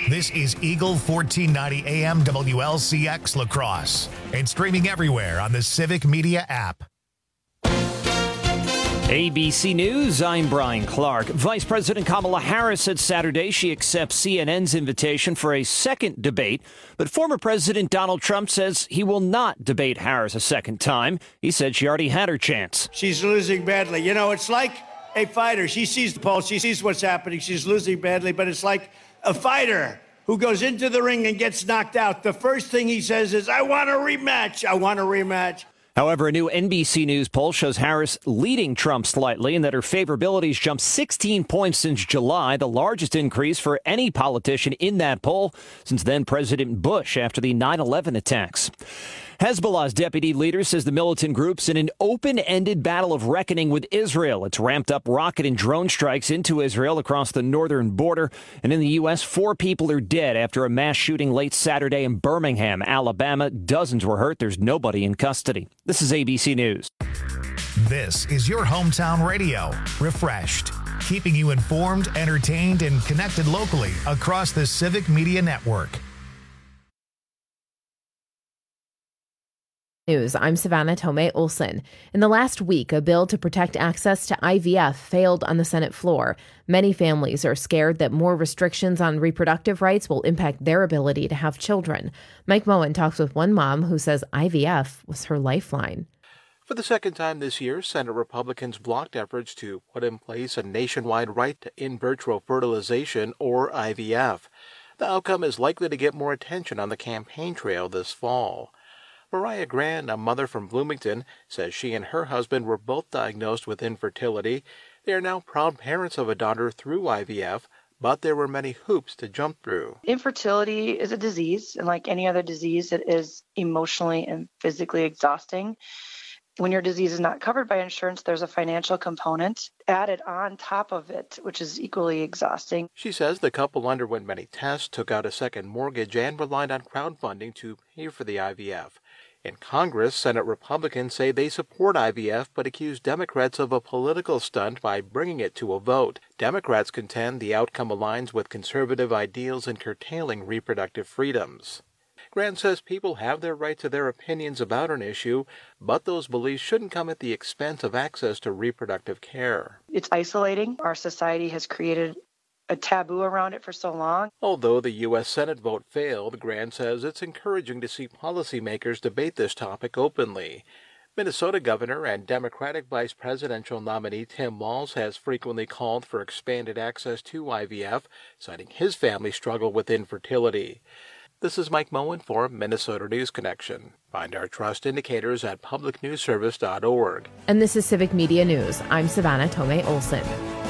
This is Eagle 1490 AM WLCX La Crosse and streaming everywhere on the Civic Media app. ABC News, I'm Brian Clark. Vice President Kamala Harris said Saturday she accepts CNN's invitation for a second debate, but former President Donald Trump says he will not debate Harris a second time. He said she already had her chance. She's losing badly. You know, it's like a fighter. She sees the pulse. She sees what's happening. She's losing badly, but it's like a fighter who goes into the ring and gets knocked out. The first thing he says is, I want a rematch. I want a rematch. However, a new NBC News poll shows Harris leading Trump slightly and that her favorability's jumped 16 points since July, the largest increase for any politician in that poll since then President Bush after the 9/11 attacks. Hezbollah's deputy leader says the militant group's in an open-ended battle of reckoning with Israel. It's ramped up rocket and drone strikes into Israel across the northern border. And in the U.S., 4 people are dead after a mass shooting late Saturday in Birmingham, Alabama. Dozens were hurt. There's nobody in custody. This is ABC News. This is your hometown radio, Refreshed, keeping you informed, entertained, and connected locally across the Civic Media Network. News. I'm Savannah Tomei Olson. In the last week, a bill to protect access to IVF failed on the Senate floor. Many families are scared that more restrictions on reproductive rights will impact their ability to have children. Mike Moen talks with one mom who says IVF was her lifeline. For the second time this year, Senate Republicans blocked efforts to put in place a nationwide right to in vitro fertilization, or IVF. The outcome is likely to get more attention on the campaign trail this fall. Mariah Grand, a mother from Bloomington, says she and her husband were both diagnosed with infertility. They are now proud parents of a daughter through IVF, but there were many hoops to jump through. Infertility is a disease, and like any other disease, it is emotionally and physically exhausting. When your disease is not covered by insurance, there's a financial component added on top of it, which is equally exhausting. She says the couple underwent many tests, took out a second mortgage, and relied on crowdfunding to pay for the IVF. In Congress, Senate Republicans say they support IVF but accuse Democrats of a political stunt by bringing it to a vote. Democrats contend the outcome aligns with conservative ideals in curtailing reproductive freedoms. Grant says people have their right to their opinions about an issue, but those beliefs shouldn't come at the expense of access to reproductive care. It's isolating. Our society has created a taboo around it for so long. Although the U.S. Senate vote failed, Grant says it's encouraging to see policymakers debate this topic openly. Minnesota Governor and Democratic Vice Presidential nominee Tim Walz has frequently called for expanded access to IVF, citing his family's struggle with infertility. This is Mike Moen for Minnesota News Connection. Find our trust indicators at publicnewsservice.org. And this is Civic Media News. I'm Savannah Tomei Olson.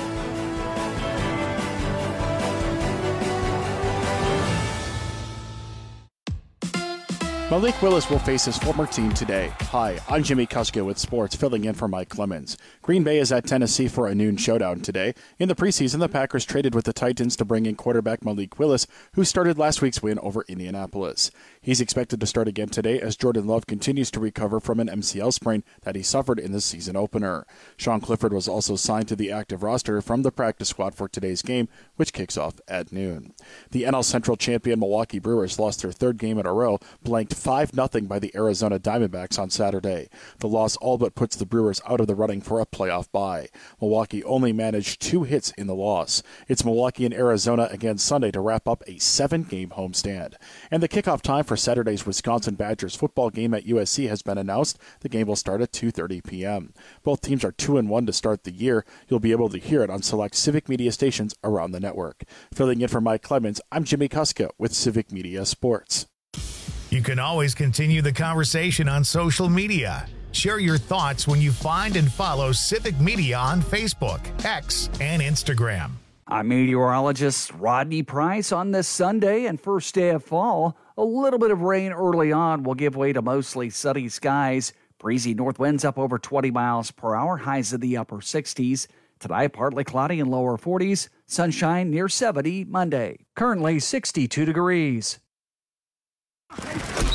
Malik Willis will face his former team today. Hi, I'm Jimmy Kuska with sports, filling in for Mike Clemens. Green Bay is at Tennessee for a noon showdown today. In the preseason, the Packers traded with the Titans to bring in quarterback Malik Willis, who started last week's win over Indianapolis. He's expected to start again today as Jordan Love continues to recover from an MCL sprain that he suffered in the season opener. Sean Clifford was also signed to the active roster from the practice squad for today's game, which kicks off at noon. The NL Central champion Milwaukee Brewers lost their third game in a row, blanked 5-0 by the Arizona Diamondbacks on Saturday. The loss all but puts the Brewers out of the running for a playoff bye. Milwaukee only managed 2 hits in the loss. It's Milwaukee and Arizona again Sunday to wrap up a 7-game homestand. And the kickoff time for Saturday's Wisconsin Badgers football game at USC has been announced. The game will start at 2:30 p.m. Both teams are 2-1 to start the year. You'll be able to hear it on select Civic Media stations around the network. Filling in for Mike Clemens, I'm Jimmy Kuska with Civic Media Sports. You can always continue the conversation on social media. Share your thoughts when you find and follow Civic Media on Facebook, X, and Instagram. I'm meteorologist Rodney Price on this Sunday and first day of fall. A little bit of rain early on will give way to mostly sunny skies. Breezy north winds up over 20 miles per hour, highs in the upper 60s. Tonight, partly cloudy and lower 40s. Sunshine near 70 Monday. Currently 62 degrees.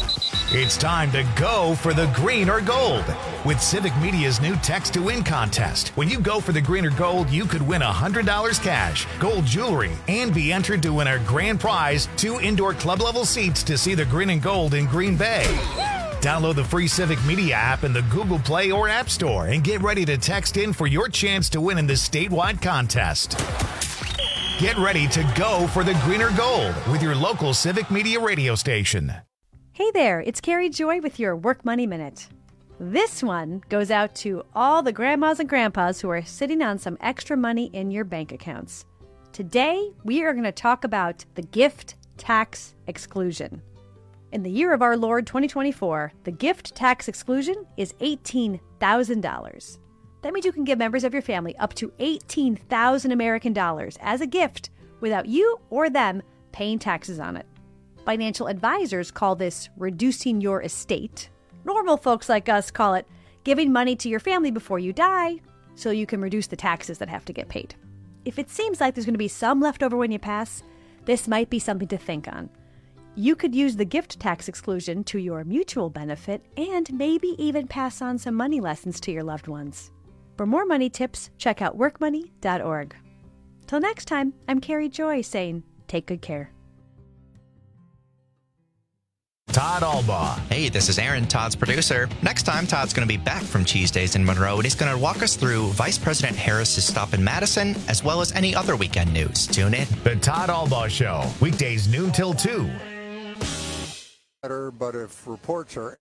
It's time to go for the green or gold with Civic Media's new Text to Win contest. When you go for the green or gold, you could win $100 cash, gold jewelry, and be entered to win our grand prize, 2 indoor club-level seats to see the green and gold in Green Bay. Download the free Civic Media app in the Google Play or App Store and get ready to text in for your chance to win in this statewide contest. Get ready to go for the green or gold with your local Civic Media radio station. Hey there, it's Carrie Joy with your Work Money Minute. This one goes out to all the grandmas and grandpas who are sitting on some extra money in your bank accounts. Today, we are going to talk about the gift tax exclusion. In the year of our Lord 2024, the gift tax exclusion is $18,000. That means you can give members of your family up to $18,000 American dollars as a gift without you or them paying taxes on it. Financial advisors call this reducing your estate. Normal folks like us call it giving money to your family before you die so you can reduce the taxes that have to get paid. If it seems like there's going to be some left over when you pass, this might be something to think on. You could use the gift tax exclusion to your mutual benefit and maybe even pass on some money lessons to your loved ones. For more money tips, check out workmoney.org. Till next time, I'm Carrie Joy saying, take good care. Todd Albaugh. Hey, this is Aaron, Todd's producer. Next time, Todd's going to be back from Cheese Days in Monroe, and he's going to walk us through Vice President Harris's stop in Madison, as well as any other weekend news. Tune in. The Todd Albaugh Show, weekdays noon till 2. But if reports are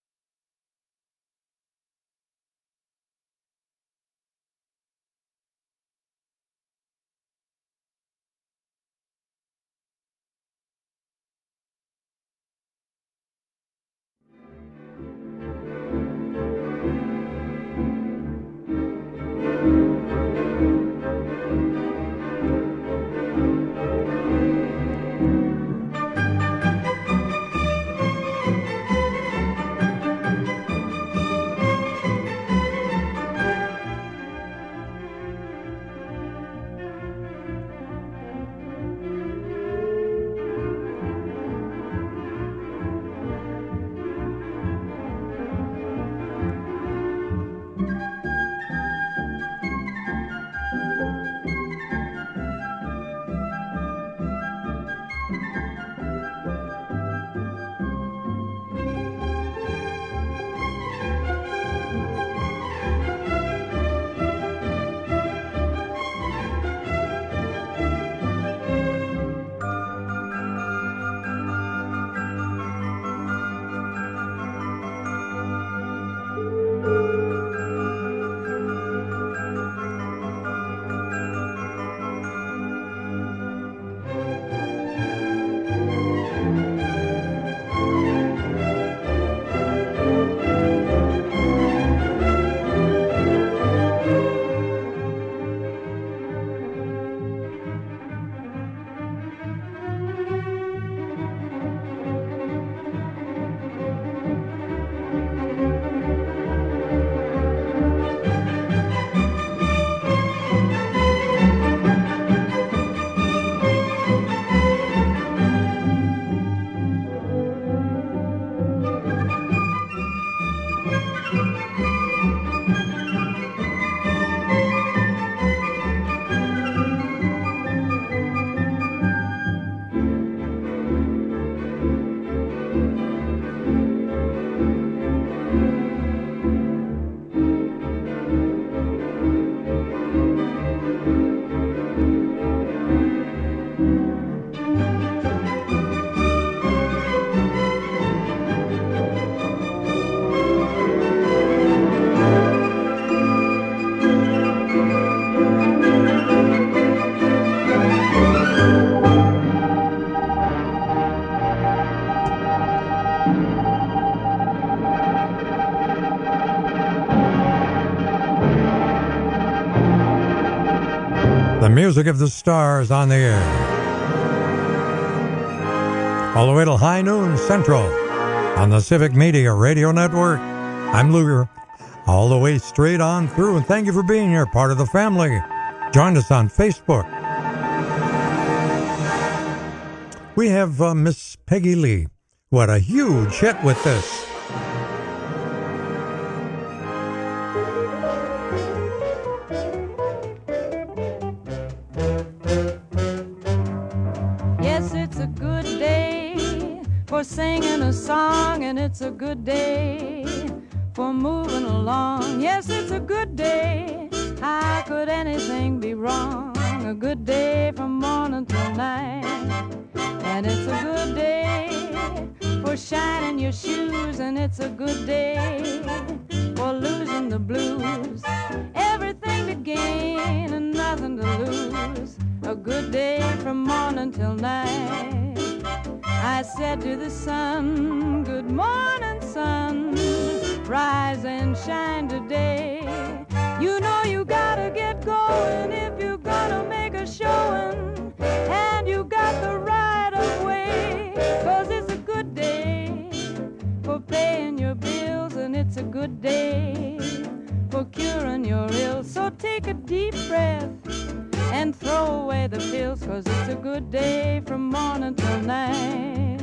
The music of the stars on the air. All the way till high noon central on the Civic Media Radio Network. I'm Luger, all the way straight on through, and thank you for being here, part of the family. Join us on Facebook. We have Miss Peggy Lee who had a huge hit with this. Yes, it's a good day for singing a song, and it's a good day for moving along. Yes, it's a good day. How could anything be wrong? A good day from morning till night. And it's a good day for shining your shoes, and it's a good day for losing the blues. Everything to gain and nothing to lose. A good day from morning till night. I said to the sun, good morning, sun. Rise and shine today. You know you gotta get going if you're gonna make a showing. And you got the right of way, 'cause it's a good day for paying your bills, and it's a good day for curing your ills. So take a deep breath and throw away the pills, 'cause it's a good day from morning till night.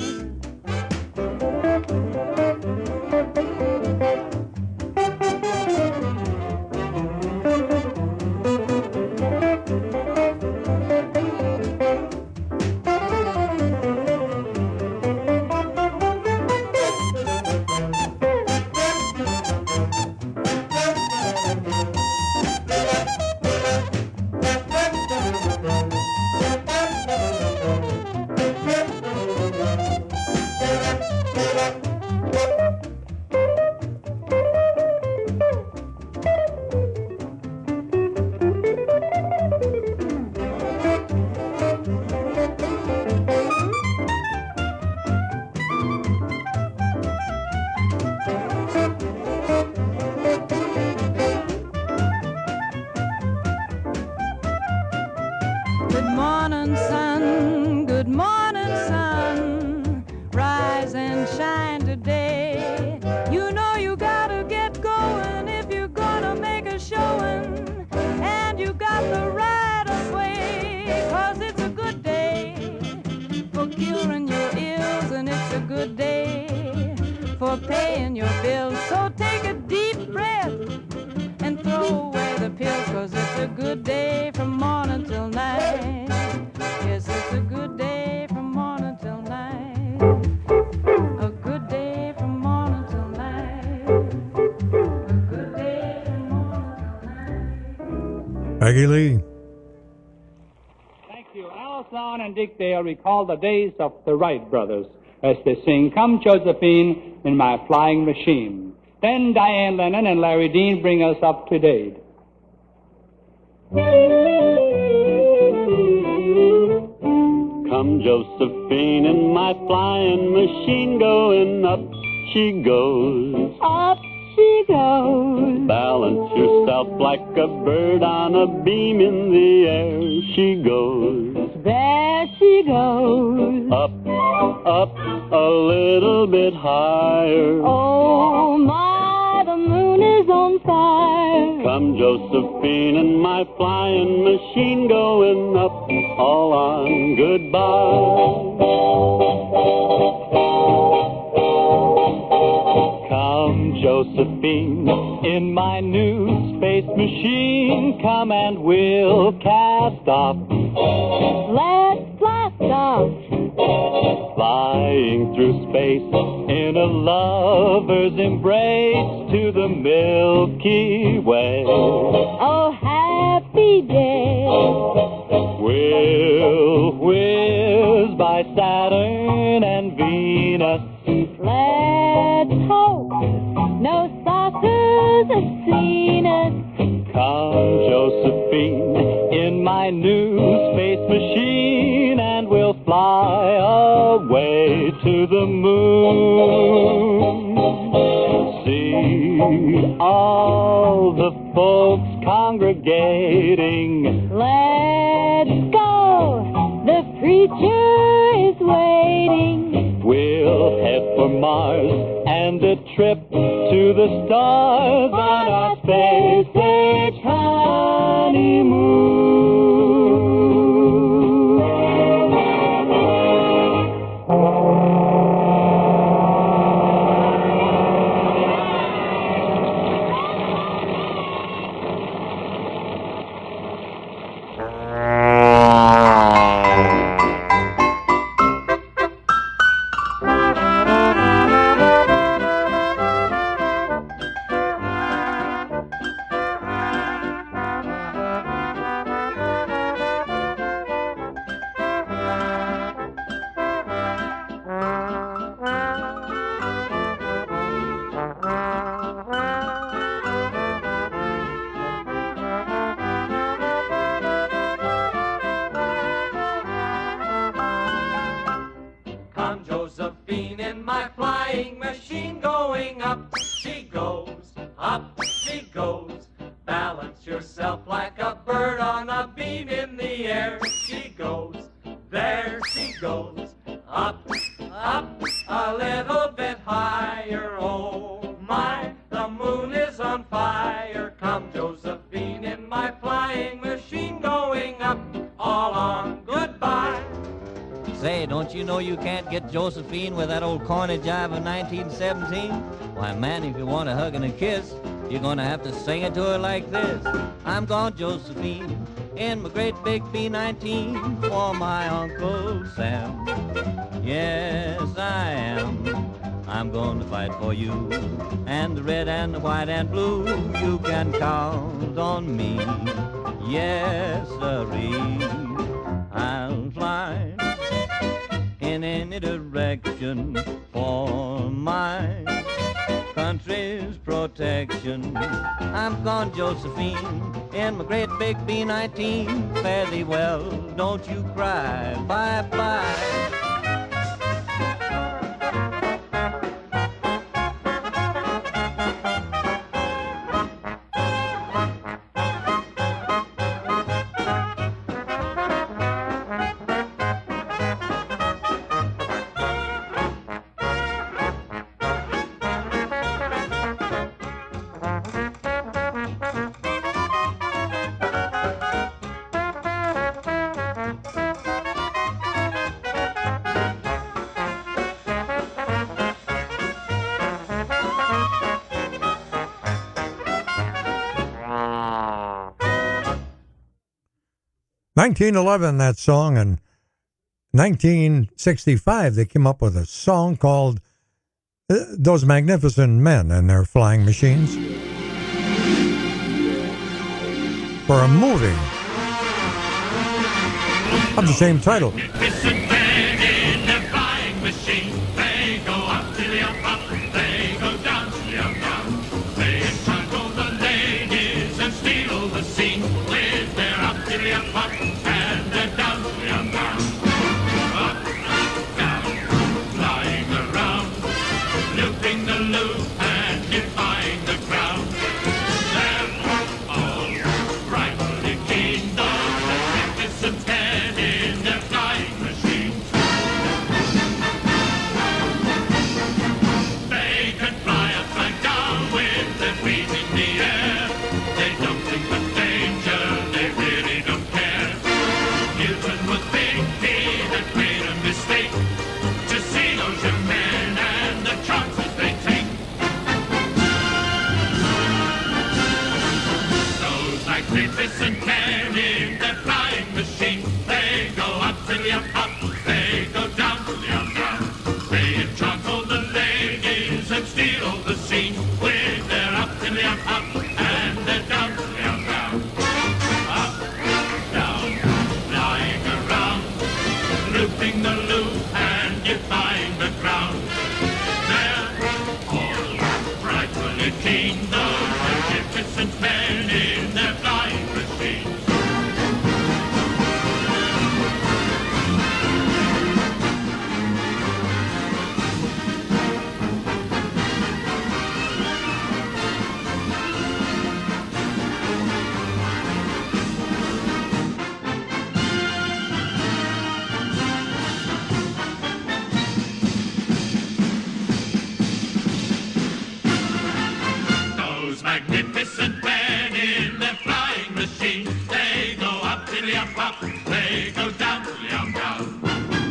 Good morning, sun. Good morning, sun. Rise and shine today. You know you gotta get going if you're gonna make a showing. And you got the right of way, 'cause it's a good day for curing your ills, and it's a good day for paying your bills. So take a deep breath and throw away the pills, 'cause it's a good day from morning till night. Yes, it's a good day from morning till night. A good day from morning till night. A good day from morning till night. Peggy Lee. Thank you. Alice Long and Dick Dale recall the days of the Wright brothers as they sing Come Josephine in My Flying Machine. Then Diane Lennon and Larry Dean bring us up to date. Come Josephine in my flying machine, going up she goes. Up she goes. Balance yourself like a bird on a beam, in the air she goes. There she goes. Up, up, a little bit higher. Oh my, the moon is on fire. Come Josephine in my flying machine, going up, all on goodbye. Come Josephine in my new space machine, come and we'll cast off. Let's blast off. Flying through space in a lover's embrace to the Milky Way. Oh, happy day. We'll whiz by Saturn and Venus. Let's hope no saucers have seen us. Come, Josephine, in my new space machine, and we'll fly away to the moon. See all the folks congregating. Let's go, the preacher is waiting. We'll head for Mars and a trip to the stars on our space-age honeymoon. Josephine in my flying machine going up. She goes, up she goes. Balance yourself like a bird on a beam in the air. She goes, there she goes. Up, up, a little bit higher. Oh my, the moon is on fire. Come Josephine in my flying machine going up. All on, goodbye. Say, don't you know you can't get Josephine with that old corny jive of 1917? Why, man, if you want a hug and a kiss, you're gonna have to sing it to her like this. I'm gone, Josephine, in my great big B-19 for my Uncle Sam. Yes, I am. I'm going to fight for you. And the red and the white and blue, you can count on me. Yes, sirree, I'll fly in any direction for my country's protection. I'm gone, Josephine, in my great big B-19. Fare thee well, don't you cry, bye-bye. $1911, that song, and 1965 they came up with a song called Those Magnificent Men and Their Flying Machines for a movie of the same title. Magnificent men in their flying machine. They go up to the up, they go down to the down. They enchantle the ladies and steal the scene with their up to the up, and their down to the down. Up, down, flying around, looping the loop and defying the crowd. They're all rightfully keen, those magnificent men in their flying machines. They can fly up and down with their feet in the air. They don't think of danger, they really don't care. Newton was big, he had made a mistake to see those young men and the chances they take. Those magnificent men in their flying machine, they go up to the up, they go down to the down. They enchantle the ladies and steal the scene with their up to the up, and their down to the down. Up, down, flying around, looping the loop and defying the crowd. They're all rightfully keen, those magnificent men in their flying machines. Those magnificent men in their flying machines, they go up to the up, they go down to the down.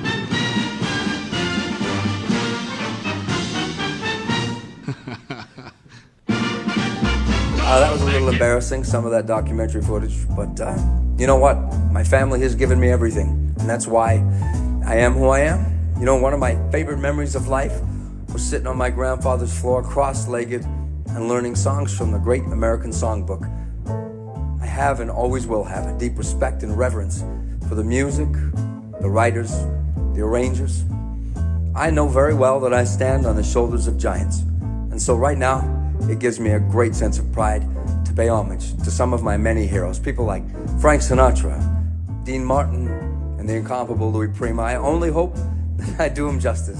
That was a little embarrassing, some of that documentary footage, but you know what? My family has given me everything, and that's why I am who I am. You know, one of my favorite memories of life was sitting on my grandfather's floor, cross-legged, and learning songs from the great American songbook. I have and always will have a deep respect and reverence for the music, the writers, the arrangers. I know very well that I stand on the shoulders of giants, and so right now, it gives me a great sense of pride to pay homage to some of my many heroes, people like Frank Sinatra, Dean Martin, and the incomparable Louis Prima. I only hope I do him justice.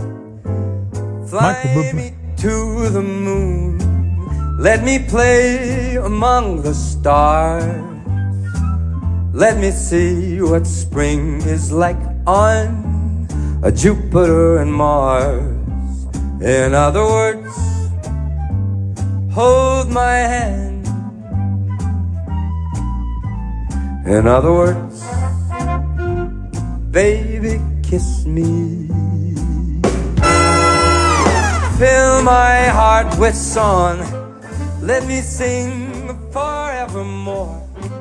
Fly me to the moon, let me play among the stars. Let me see what spring is like on a Jupiter and Mars. In other words, hold my hand. In other words, baby, kiss me. Fill my heart with song, let me sing forevermore.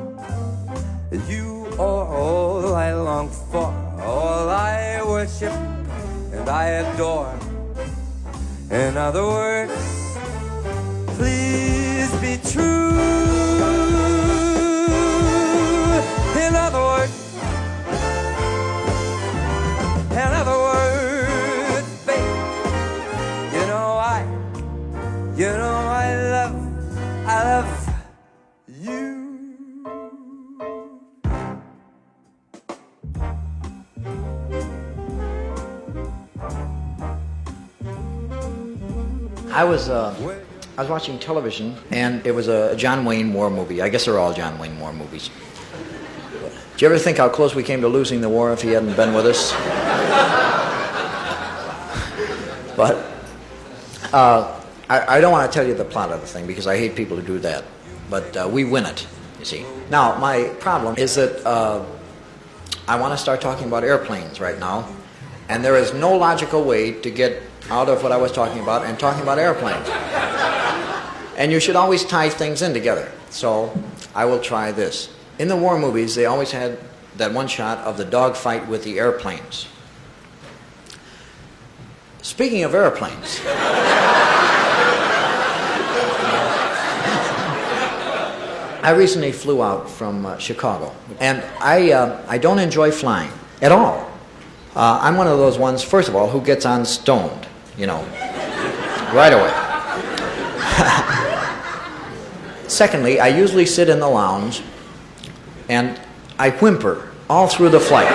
You are all I long for, all I worship and I adore. In other words, please be true. In other words, babe, you know I love you. I was watching television, and it was a John Wayne war movie. I guess they're all John Wayne war movies. Did you ever think how close we came to losing the war if he hadn't been with us? But I don't want to tell you the plot of the thing because I hate people who do that. But we win it, you see. Now, my problem is that I want to start talking about airplanes right now, and there is no logical way to get out of what I was talking about and talking about airplanes. And you should always tie things in together. So I will try this. In the war movies, they always had that one shot of the dogfight with the airplanes. Speaking of airplanes, I recently flew out from Chicago, and I don't enjoy flying at all. I'm one of those ones, first of all, who gets on stoned, right away. Secondly, I usually sit in the lounge and I whimper all through the flight.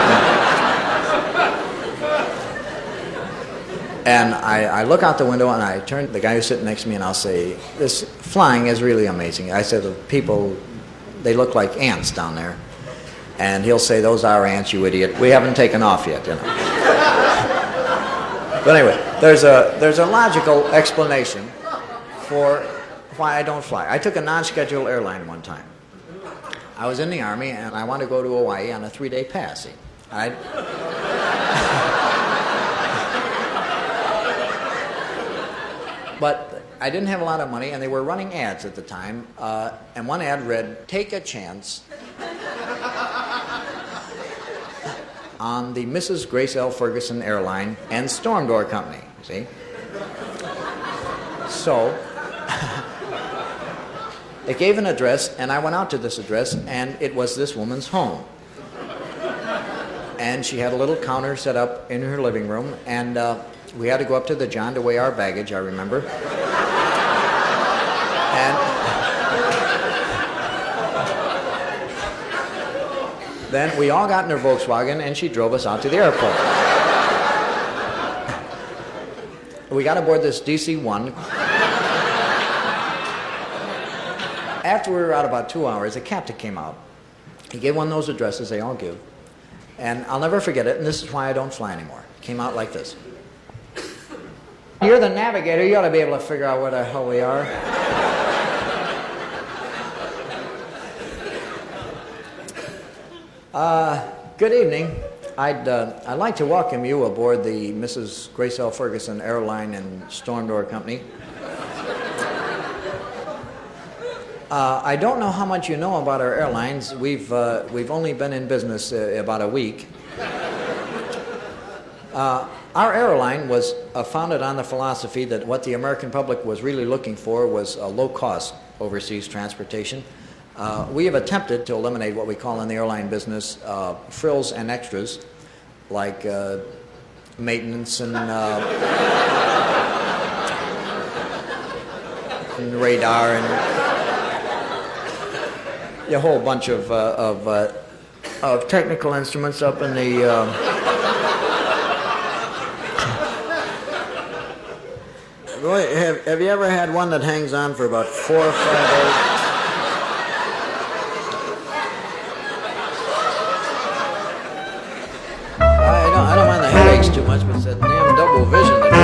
And I look out the window and I turn to the guy who's sitting next to me and I'll say, this flying is really amazing. I said, the people, they look like ants down there. And he'll say, those are ants, you idiot. We haven't taken off yet, But anyway, there's a logical explanation for why I don't fly. I took a non-scheduled airline one time. I was in the Army and I wanted to go to Hawaii on a 3-day pass. But I didn't have a lot of money, and they were running ads at the time. And one ad read, "Take a chance on the Mrs. Grace L. Ferguson Airline and Storm Door Company." See? So it gave an address, and I went out to this address, and it was this woman's home. And she had a little counter set up in her living room, and we had to go up to the John to weigh our baggage, I remember. And then we all got in her Volkswagen, and she drove us out to the airport. We got aboard this DC-1. After we were out about 2 hours, the captain came out. He gave one of those addresses they all give. And I'll never forget it, and this is why I don't fly anymore. It came out like this. You're the navigator. You ought to be able to figure out where the hell we are. Good evening. I'd like to welcome you aboard the Mrs. Grace L. Ferguson Airline and Storm Door Company. I don't know how much you know about our airlines. We've only been in business about a week. Our airline was founded on the philosophy that what the American public was really looking for was a low-cost overseas transportation. We have attempted to eliminate what we call in the airline business frills and extras, like maintenance and radar and a whole bunch of technical instruments up in the Boy, have you ever had one that hangs on for about 4 or 5 days? I don't mind the headaches too much, but it's that damn double vision that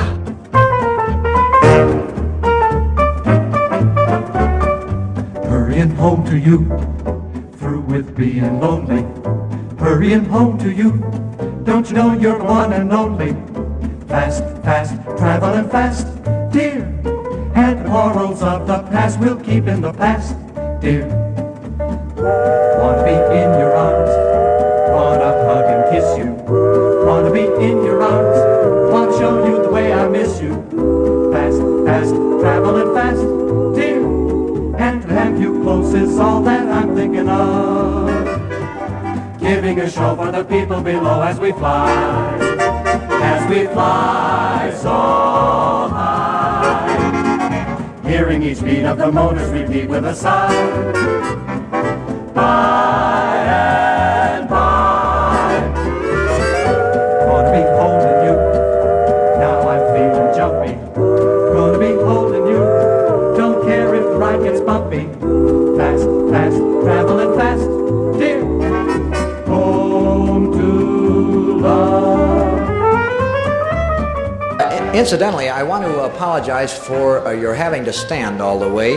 gets me. Hurrying home to you, through with being lonely. Hurrying home to you, don't you know you're one and only? Fast, fast, traveling fast, dear. And the quarrels of the past we'll keep in the past, dear. Wanna be in your arms, wanna hug and kiss you. Wanna be in your arms, wanna show you the way I miss you. Fast, fast, traveling fast, dear. And to have you close is all that I'm thinking of. Giving a show for the people below as we fly so high. Hearing each beat of the motors repeat with a sigh. By and by. Gonna be holding you, now I'm feeling jumpy. Gonna be holding you, don't care if the ride gets bumpy. Fast, fast, traveling fast, dear. Home to love. Incidentally, I want to apologize for your having to stand all the way.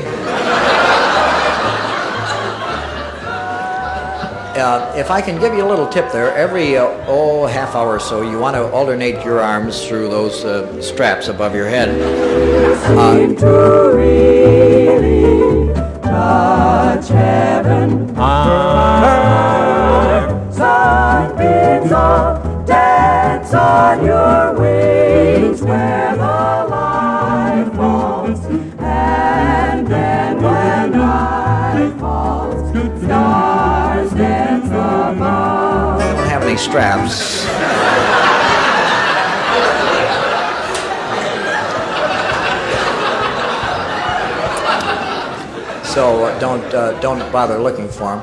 If I can give you a little tip there, every half hour or so, you want to alternate your arms through those straps above your head. Seem to really touch heaven. Sunbeams of dance on your wings where the light falls. And then when night falls, stars dance above. I don't have any straps. So don't bother looking for them.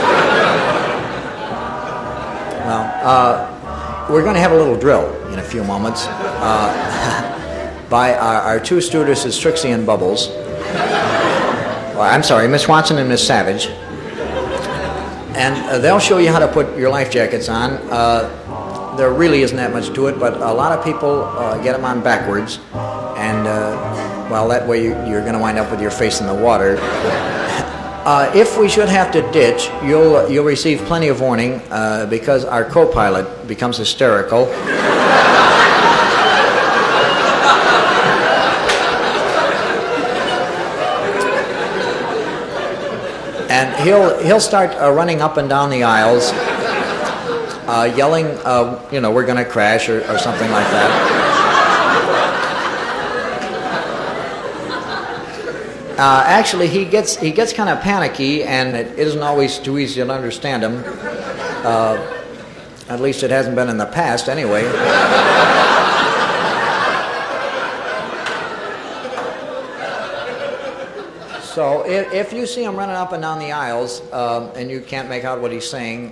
Well, we're going to have a little drill in a few moments by our two stewardesses, Trixie and Bubbles. Well, I'm sorry, Miss Watson and Miss Savage. And they'll show you how to put your life jackets on. There really isn't that much to it, but a lot of people get them on backwards. And, well, that way you're going to wind up with your face in the water. If we should have to ditch, you'll receive plenty of warning because our co-pilot becomes hysterical. And he'll start running up and down the aisles, yelling, we're going to crash or something like that. Actually, he gets kind of panicky, and it isn't always too easy to understand him. At least it hasn't been in the past, anyway. So if you see him running up and down the aisles, and you can't make out what he's saying,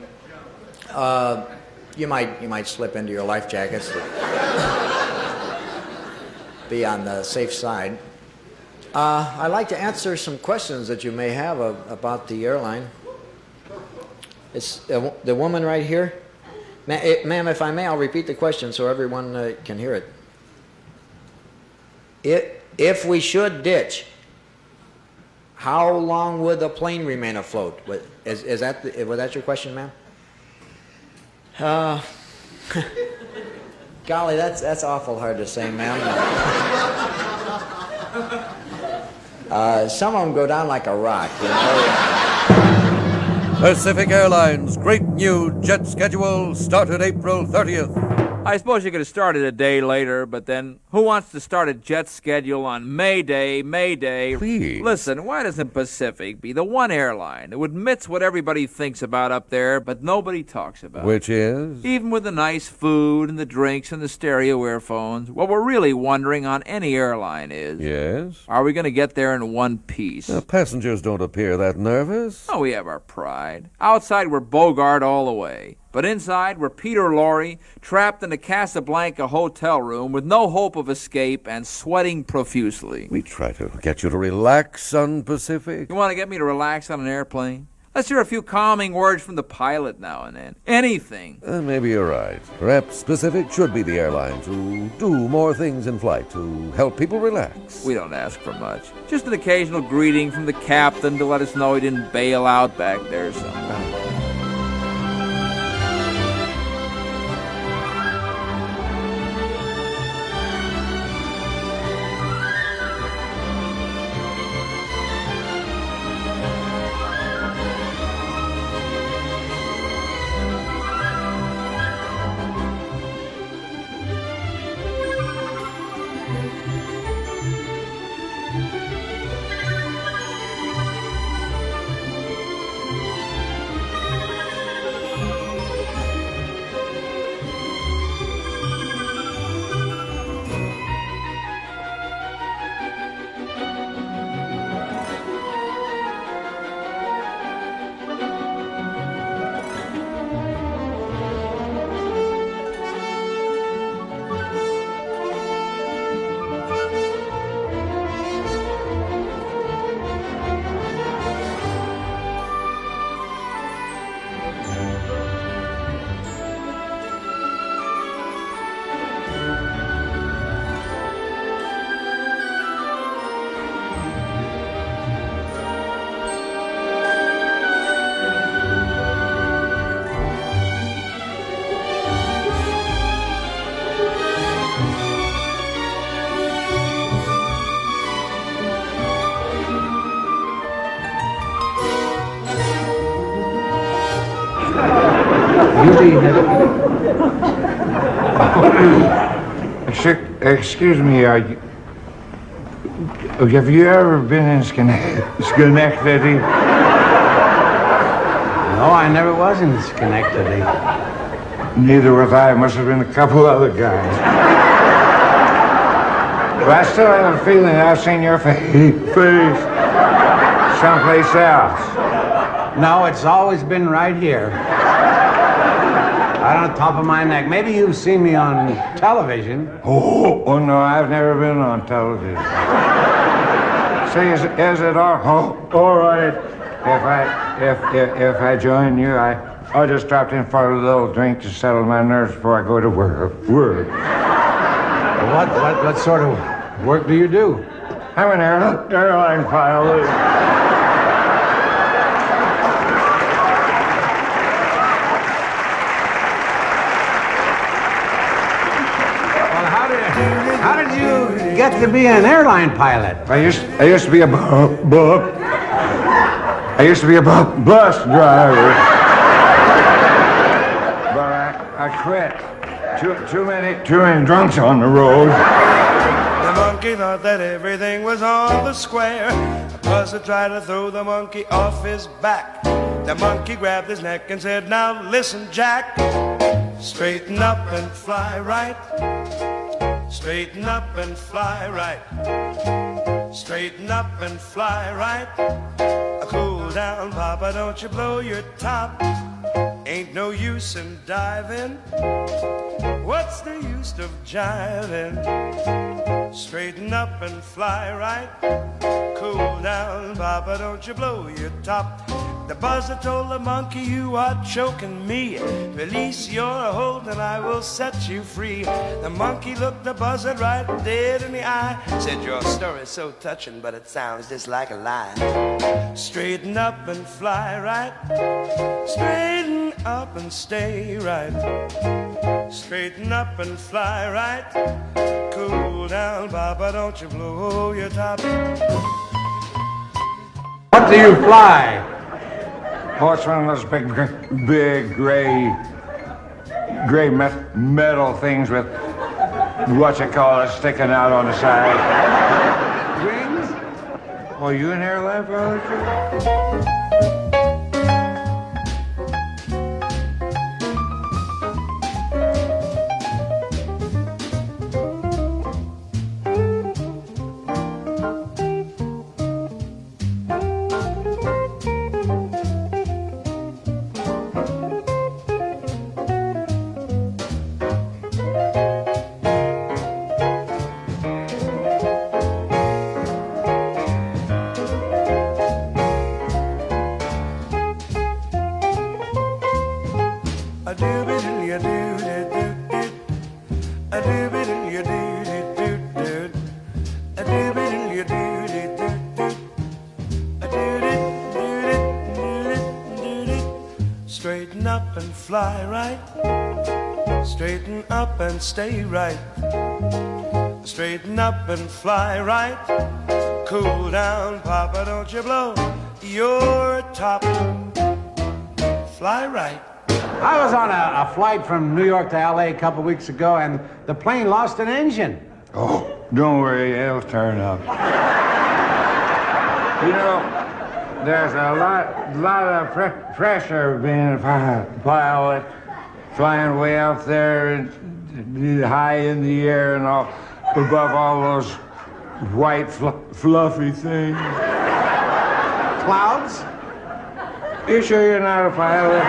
you might slip into your life jackets. Be on the safe side. I'd like to answer some questions that you may have about the airline. It's the woman right here. Ma'am, if I may, I'll repeat the question so everyone can hear it. If we should ditch, how long would the plane remain afloat? Was that your question, ma'am? Golly, that's awful hard to say, ma'am. Some of them go down like a rock, you know? Pacific Airlines' great new jet schedule started April 30th. I suppose you could have started a day later, but then who wants to start a jet schedule on May Day? Please. Listen, why doesn't Pacific be the one airline who admits what everybody thinks about up there, but nobody talks about? Which is? Even with the nice food and the drinks and the stereo earphones, what we're really wondering on any airline is... Yes? Are we going to get there in one piece? Passengers don't appear that nervous. Oh, we have our pride. Outside, we're Bogart all the way. But inside were Peter Lorre, trapped in a Casablanca hotel room with no hope of escape and sweating profusely. We try to get you to relax on Pacific. You want to get me to relax on an airplane? Let's hear a few calming words from the pilot now and then. Anything. Maybe you're right. Perhaps Pacific should be the airline to do more things in flight to help people relax. We don't ask for much. Just an occasional greeting from the captain to let us know he didn't bail out back there somewhere. Excuse me, have you ever been in Schenectady? No, I never was in Schenectady. Neither was I. Must have been a couple other guys. But I still have a feeling I've seen your face someplace else. No, it's always been right here. Right on the top of my neck. Maybe you've seen me on television. Oh no, I've never been on television. Say, is it all right if I join you? I just dropped in for a little drink to settle my nerves before I go to work. What sort of work do you do? I'm an airline pilot. How did you get to be an airline pilot? I used to be a bus driver, but I quit. Too many drunks on the road. The monkey thought that everything was on the square. The buzzard tried to throw the monkey off his back. The monkey grabbed his neck and said, "Now listen, Jack, straighten up and fly right. Straighten up and fly right. Straighten up and fly right. Cool down, Papa, don't you blow your top. Ain't no use in diving. What's the use of jiving? Straighten up and fly right. Cool down, Papa, don't you blow your top." The buzzard told the monkey, "You are choking me. Release your hold and I will set you free." The monkey looked the buzzard right dead in the eye. Said, "Your story's so touching, but it sounds just like a lie. Straighten up and fly right. Straighten up and stay right. Straighten up and fly right. Cool down, Papa, don't you blow your top." What do you fly? Oh, it's one of those big gray metal things with sticking out on the side. Wings? Oh, you an airline pilot too? a doobie doo you doo doo doo, a doobie doo you doo doo doo, a doo doo doo doo doo. Straighten up and fly right. Straighten up and stay right. Straighten up and fly right. Cool down, Papa, don't you blow your top. Fly right. I was on a flight from New York to L.A. a couple weeks ago, and the plane lost an engine. Oh, don't worry, it'll turn up. You know, there's a lot of pressure being a pilot, flying way out there and high in the air and all, above all those white fluffy things. Clouds? You sure you're not a pilot?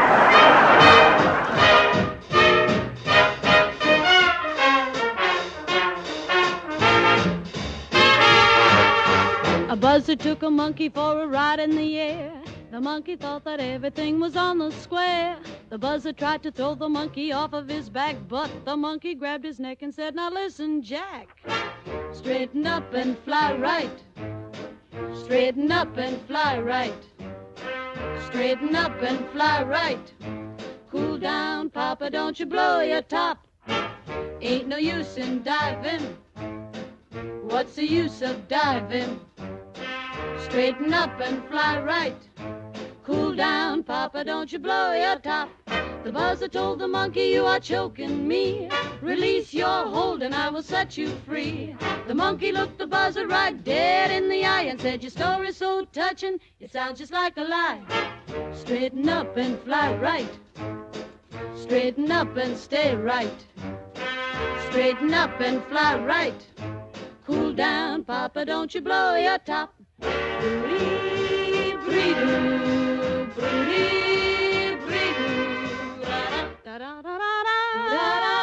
A buzzard took a monkey for a ride in the air. The monkey thought that everything was on the square. The buzzard tried to throw the monkey off of his back, but the monkey grabbed his neck and said, "Now listen, Jack. Straighten up and fly right. Straighten up and fly right. Straighten up and fly right. Cool down, Papa, don't you blow your top. Ain't no use in diving. What's the use of diving? Straighten up and fly right. Cool down, Papa, don't you blow your top." The buzzard told the monkey, "You are choking me. Release your hold and I will set you free." The monkey looked the buzzard right dead in the eye and said, "Your story's so touching, it sounds just like a lie. Straighten up and fly right. Straighten up and stay right. Straighten up and fly right. Cool down, Papa, don't you blow your top." Bree, bree, doo, bree, bree, doo, da da da da da da da.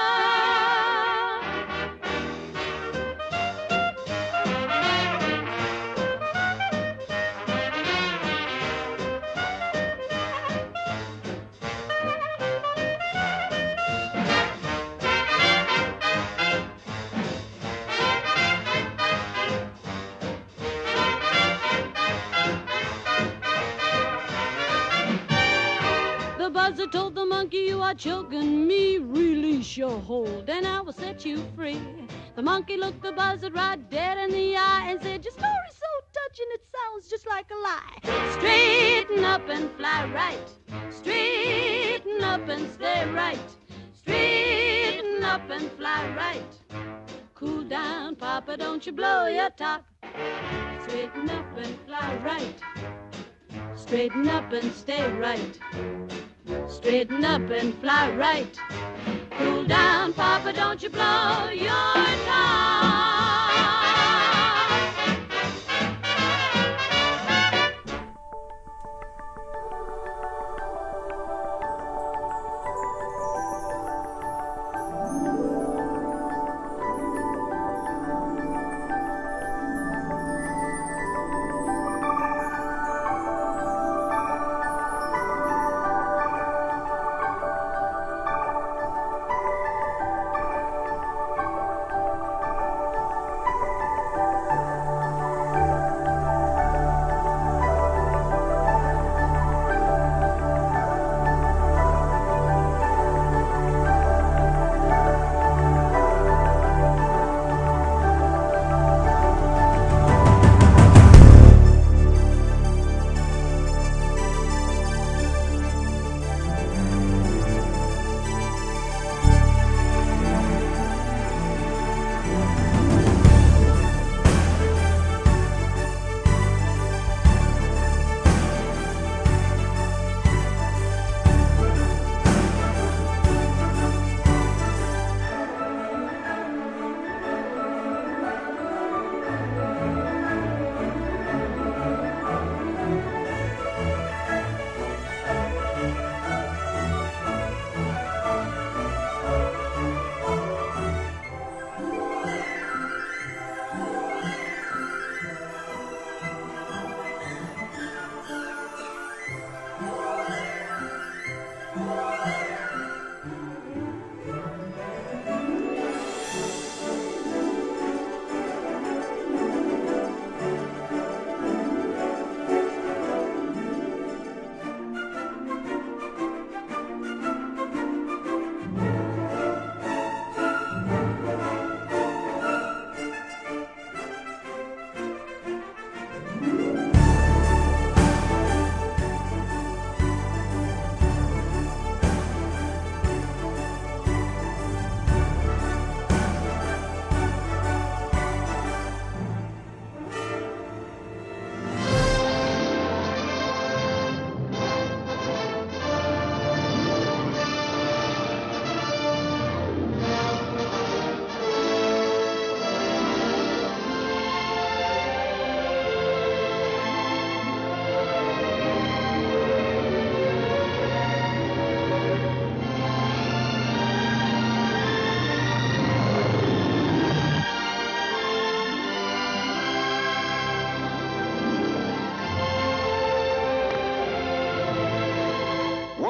The buzzard told the monkey, "You are choking me. Release your hold and I will set you free." The monkey looked the buzzard right dead in the eye and said, "Your story's so touching, it sounds just like a lie. Straighten up and fly right. Straighten up and stay right. Straighten up and fly right. Cool down, Papa, don't you blow your top. Straighten up and fly right. Straighten up and stay right. Straighten up and fly right. Cool down, Papa, don't you blow your top."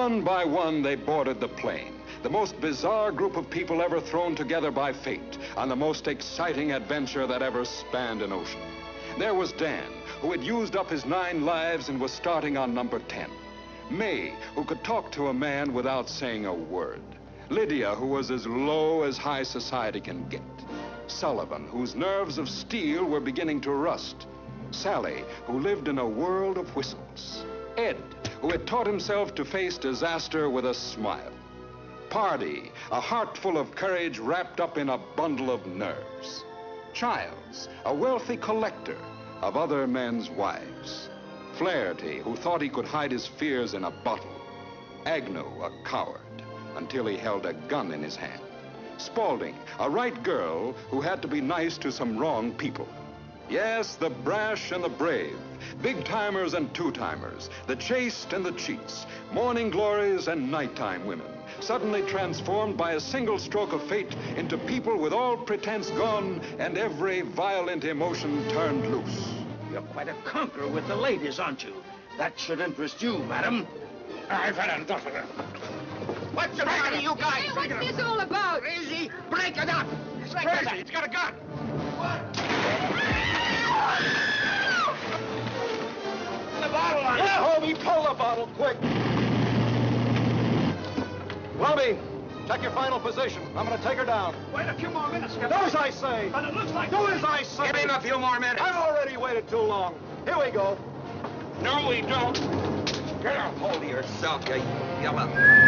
One by one, they boarded the plane. The most bizarre group of people ever thrown together by fate on the most exciting adventure that ever spanned an ocean. There was Dan, who had used up his 9 lives and was starting on number 10. May, who could talk to a man without saying a word. Lydia, who was as low as high society can get. Sullivan, whose nerves of steel were beginning to rust. Sally, who lived in a world of whistles. Ed, who had taught himself to face disaster with a smile. Pardy, a heart full of courage wrapped up in a bundle of nerves. Childs, a wealthy collector of other men's wives. Flaherty, who thought he could hide his fears in a bottle. Agnew, a coward, until he held a gun in his hand. Spaulding, a right girl who had to be nice to some wrong people. Yes, the brash and the brave, big-timers and two-timers, the chaste and the cheats, morning glories and nighttime women, suddenly transformed by a single stroke of fate into people with all pretense gone and every violent emotion turned loose. You're quite a conqueror with the ladies, aren't you? That should interest you, madam. I've had enough of it. What's the matter, you guys? What's this all about? Crazy? Break it up! It's crazy. It's got a gun. What? The bottle on it. Yeah, homie, pull the bottle, quick. Robbie, check your final position. I'm going to take her down. Wait a few more minutes, Captain. Do as I say. But it looks like... Do as I say. Give him a few more minutes. I've already waited too long. Here we go. No, we don't. Get a hold of yourself, you yellow.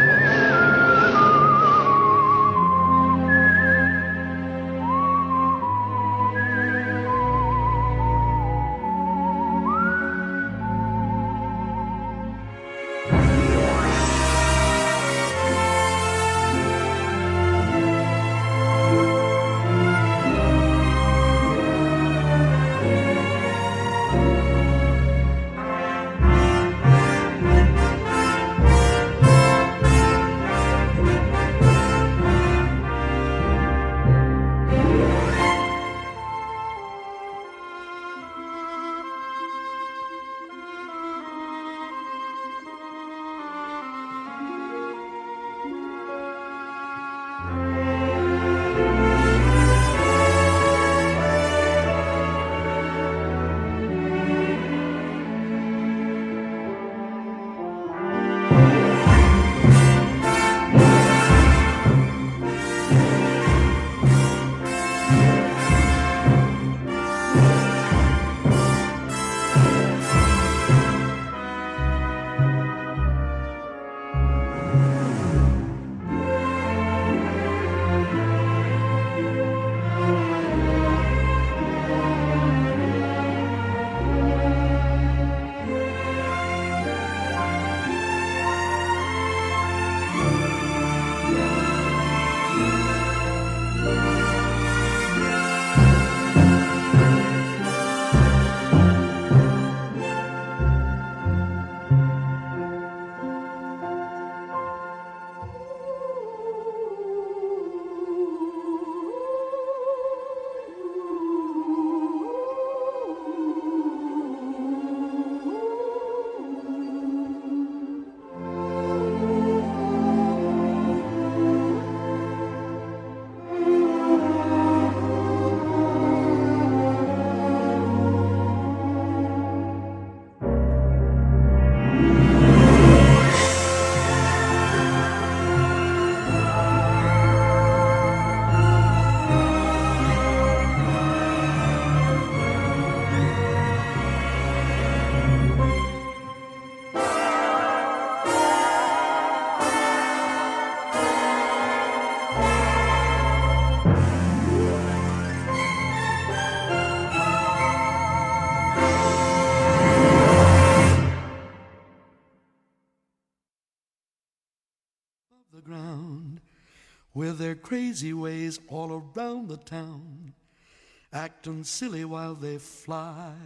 The ground, with their crazy ways all around the town, acting silly while they fly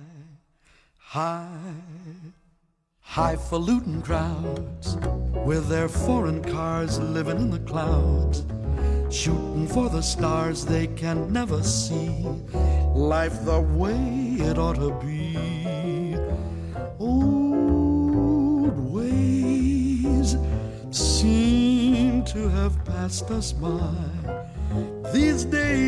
high. Highfalutin crowds, with their foreign cars living in the clouds, shooting for the stars they can never see, life the way it ought to be. Old ways to have passed us by. These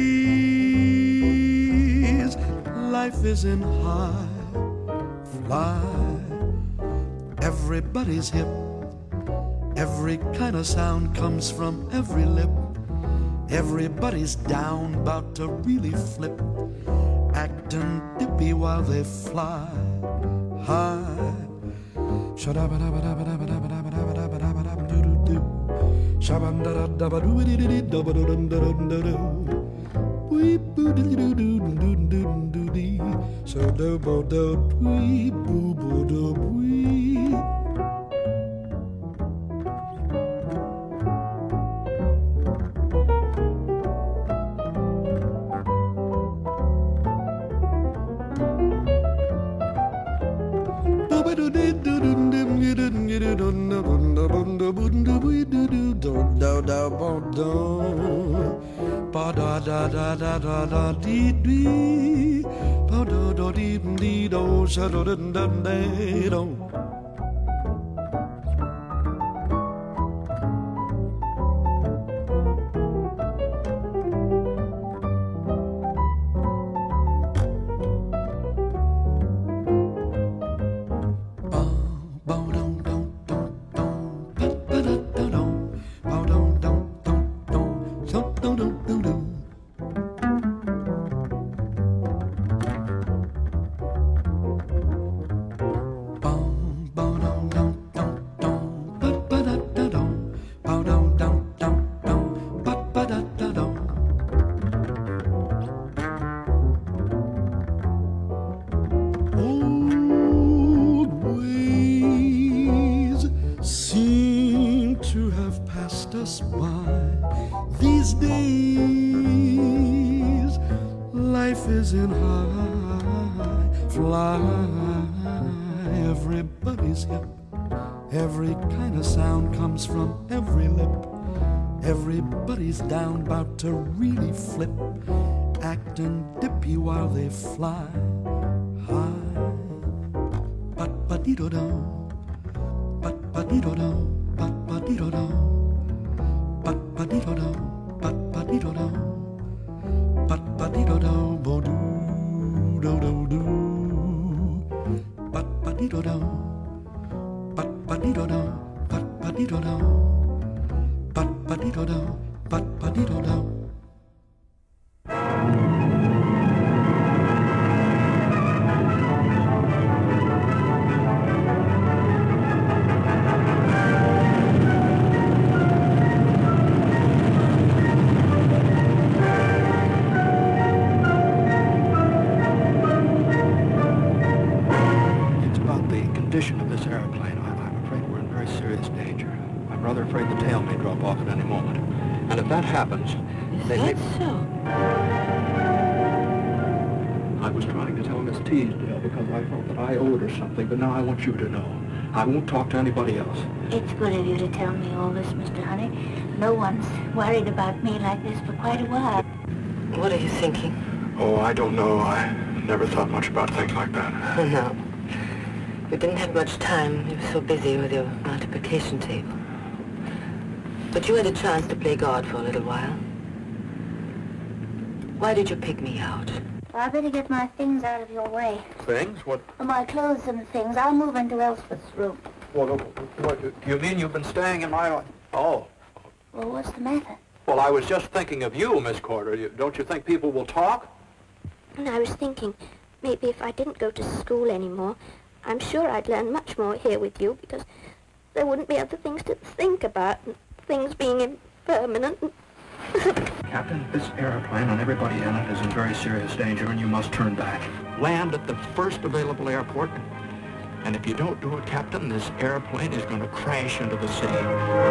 days, life is in high fly. Everybody's hip. Every kind of sound comes from every lip. Everybody's down, about to really flip, acting dippy while they fly high. Everybody's hip. Every kind of sound comes from every lip. Everybody's down, about to really flip, acting dippy while they fly high. But-ba-dee-do-do, but-ba-dee-do-do, but-ba-dee-do-do, but-ba-dee-do-do, but-ba-dee-do-do, but-ba-dee-do-do, bo-doo-do-do-do. Ba-dee-do-do, ba-ba-dee-do-do, ba-ba-dee-do-do, ba-ba-dee-do-do, ba-ba-dee-do-do. Of this airplane, I'm afraid we're in very serious danger. I'm rather afraid the tail may drop off at any moment. And if that happens, they may... so? I was trying to tell Miss Teasdale because I felt that I owed her something, but now I want you to know. I won't talk to anybody else. It's good of you to tell me all this, Mr. Honey. No one's worried about me like this for quite a while. What are you thinking? Oh, I don't know. I never thought much about things like that. Oh, no. You didn't have much time. You were so busy with your multiplication table. But you had a chance to play God for a little while. Why did you pick me out? Well, I better get my things out of your way. Things? What? My clothes and things. I'll move into Elspeth's room. Well, what do you mean you've been staying in my... Oh. Well, what's the matter? Well, I was just thinking of you, Miss Corder. Don't you think people will talk? And I was thinking, maybe if I didn't go to school anymore, I'm sure I'd learn much more here with you, because there wouldn't be other things to think about, and things being impermanent. Captain, this airplane and everybody in it is in very serious danger, and you must turn back. Land at the first available airport, and if you don't do it, Captain, this airplane is going to crash into the sea.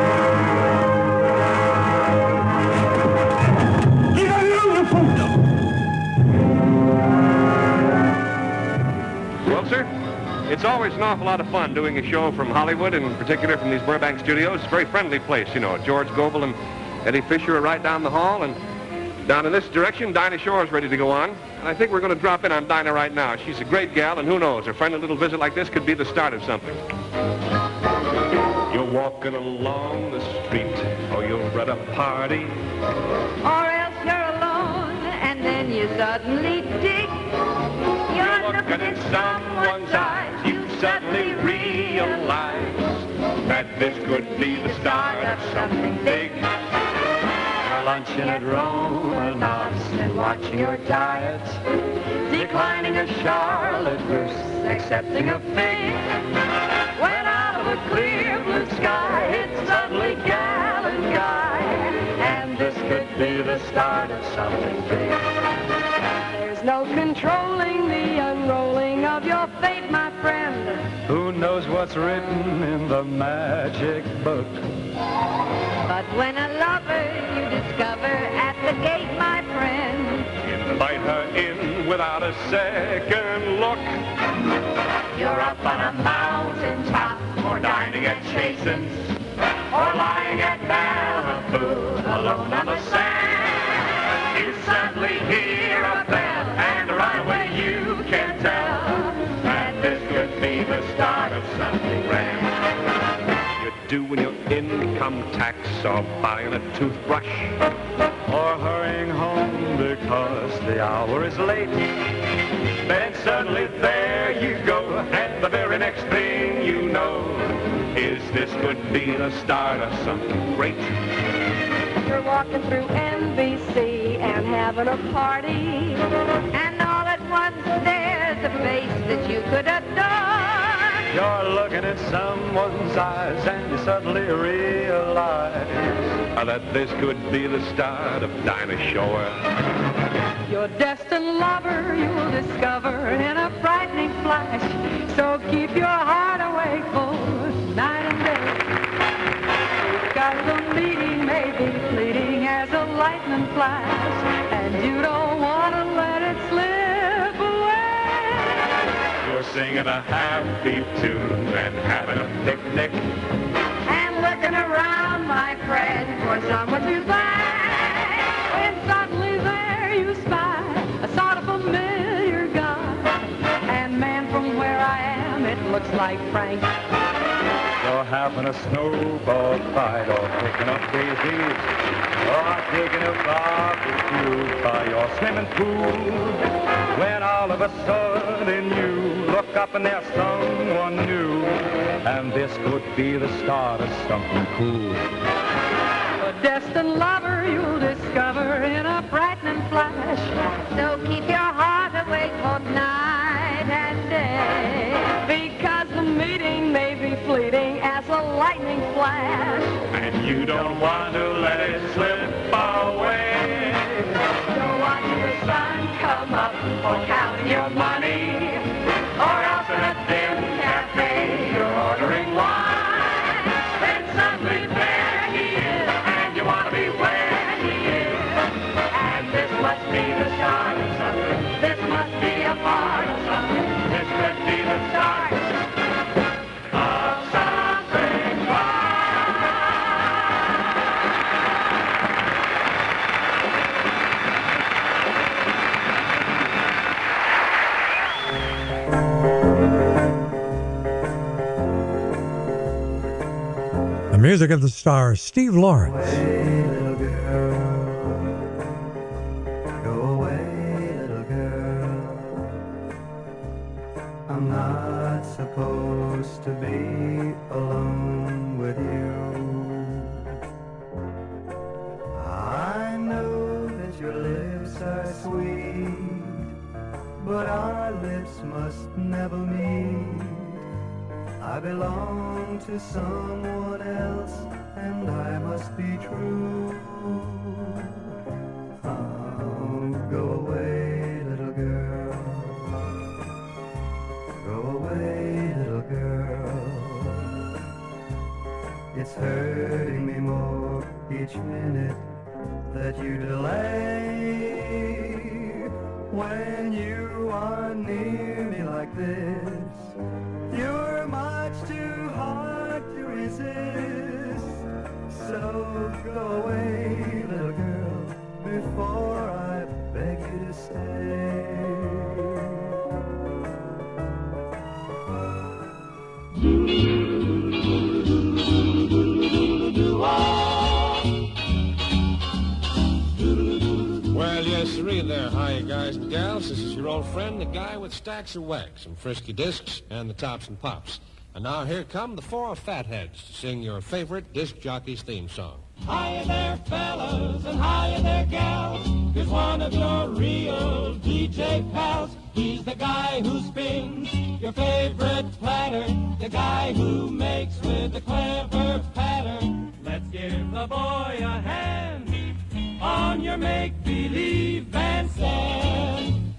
Well, sir, it's always an awful lot of fun doing a show from Hollywood, and in particular from these Burbank studios. It's a very friendly place, you know. George Gobel and Eddie Fisher are right down the hall, and down in this direction, Dinah Shore is ready to go on. And I think we're going to drop in on Dinah right now. She's a great gal, and who knows, a friendly little visit like this could be the start of something. You're walking along the street, or you're at a party, or else you're alone, and then you suddenly dig. You're looking in someone's eyes, you suddenly realize that this could be the start of something big. You're lunching at Romanoff's and watching your diet, declining a Charlotte Russe, accepting a fig. When out of a clear blue sky, it's suddenly gal and guy, and this could be the start of something big. There's no controlling the unrolling of your fate, my friend. Who knows what's written in the magic book? But when a lover you discover at the gate, my friend, invite her in without a second look. you're up on a mountain top, or dining at Chasen's, or lying at Malibu, alone on the sand. You suddenly hear a bell, and right away you can tell that this could be the start of something grand. You're doing your income tax, or buying a toothbrush, Or hurrying home because the hour is late. then suddenly there you go, and the very next thing you know is this could be the start of something great. You're walking through NBC and having a party, and all at once there's a face that you could adore. You're looking in someone's eyes and you suddenly realize That this could be the start of Dinah Shore. Your destined lover you'll discover in a frightening flash, so keep your heart awake for night and day. Because the meeting may be fleeting as a lightning flash, and you don't want to let it slip away. You're singing a happy tune and having a picnic, And looking around, my friend, for someone to thank, when suddenly there you spy a sort of familiar guy. And man, from where I am, it looks like Frank. you're having a snowball fight, or picking up daisies, or taking a barbecue by your swimming pool. When all of a sudden you look up and there's someone new, and this could be the start of something cool. A destined lover you'll discover in a frightening flash, so keep your heart awake both night and day, because the meeting may be fleeting as a lightning flash, and you don't want to let it slip away. you're watching the sun come up, or counting your money, or else in a dim cafe you're ordering wine. Then suddenly there he is, and you want to be where he is. And this must be the start of something. This must be a part of something. This could be the start of something The music of the star, Steve Lawrence. Go away, little girl. I'm not supposed to be alone with you. I know that your lips are sweet, but our lips must never meet. I belong to someone else, and I must be true. Oh, go away, little girl. Go away, little girl. It's hurting me more each minute that you delay. When you are near me like this, you're much too hard to resist. So go away, little girl, before I beg you to stay. Hi, guys and gals. This is your old friend, the guy with stacks of wax, some frisky discs, and the tops and pops. And now here come the four fatheads to sing your favorite disc jockey's theme song. Hiya there, fellas, and hiya there, gals. Here's one of your real DJ pals. He's the guy who spins your favorite platter, the guy who makes with a clever pattern. Let's give the boy a hand on your make-believe bandstand.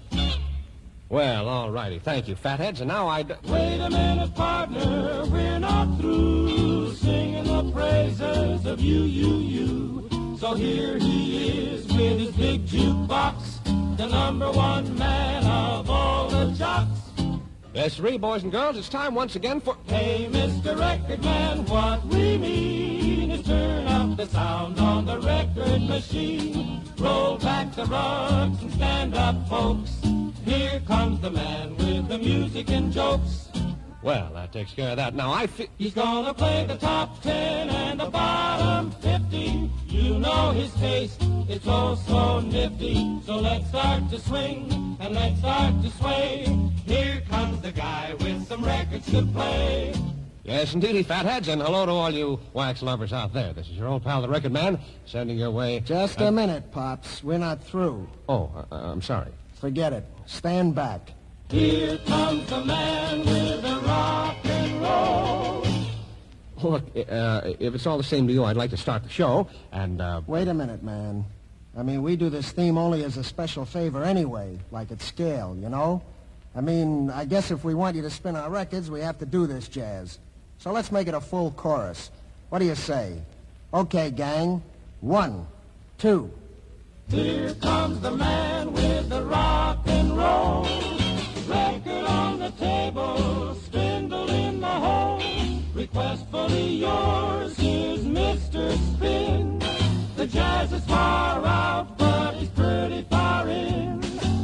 Well, all righty. Thank you, fatheads. And now Wait a minute, partner. We're not through singing the praises of you. So here he is with his big jukebox, the number one man of all the jocks. Yes, sirree, boys and girls, it's time once again for... Hey, Mr. Record Man, what we mean is turn up the sound on the record machine. Roll back the rugs and stand up, folks. Here comes the man with the music and jokes. Well, that takes care of that. Now, He's gonna play the top 10 and the bottom 50. You know his taste, it's oh so nifty. So let's start to swing and let's start to sway. Here comes the guy with some records to play. Yes, indeedy, fatheads, and hello to all you wax lovers out there. This is your old pal, the Record Man, sending your way... Just a minute, Pops. We're not through. Oh, I'm sorry. Forget it. Stand back. Here comes the man with the rock and roll. Look, if it's all the same to you, I'd like to start the show, and, Wait a minute, man. I mean, we do this theme only as a special favor anyway, like at scale, you know? I mean, I guess if we want you to spin our records, we have to do this jazz. So let's make it a full chorus. What do you say? Okay, gang. 1, 2. Here comes the man with the rock and roll. Record on the table, spindle in the hole. Requestfully yours, here's Mr. Spin. The jazz is far out, but he's pretty far in.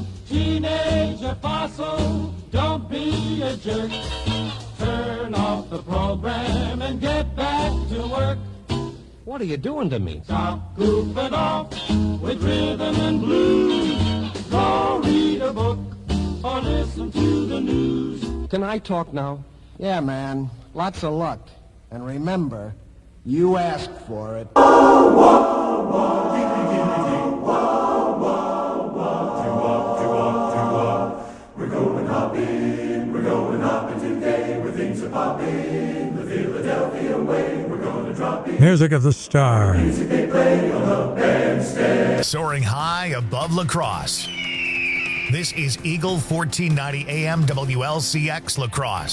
Teenager fossil, don't be a jerk. Turn off the program and get back to work. What are you doing to me? Stop goofing off with rhythm and blues. Go read a book or listen to the news. Can I talk now? Yeah, man. Lots of luck. And remember, you asked for it. We're going hopping today where things are popping. The Philadelphia way, we're gonna drop in. Music of the Star. Music they play on the bandstand. Soaring high above La Crosse. This is Eagle 1490 AM WLCX La Crosse.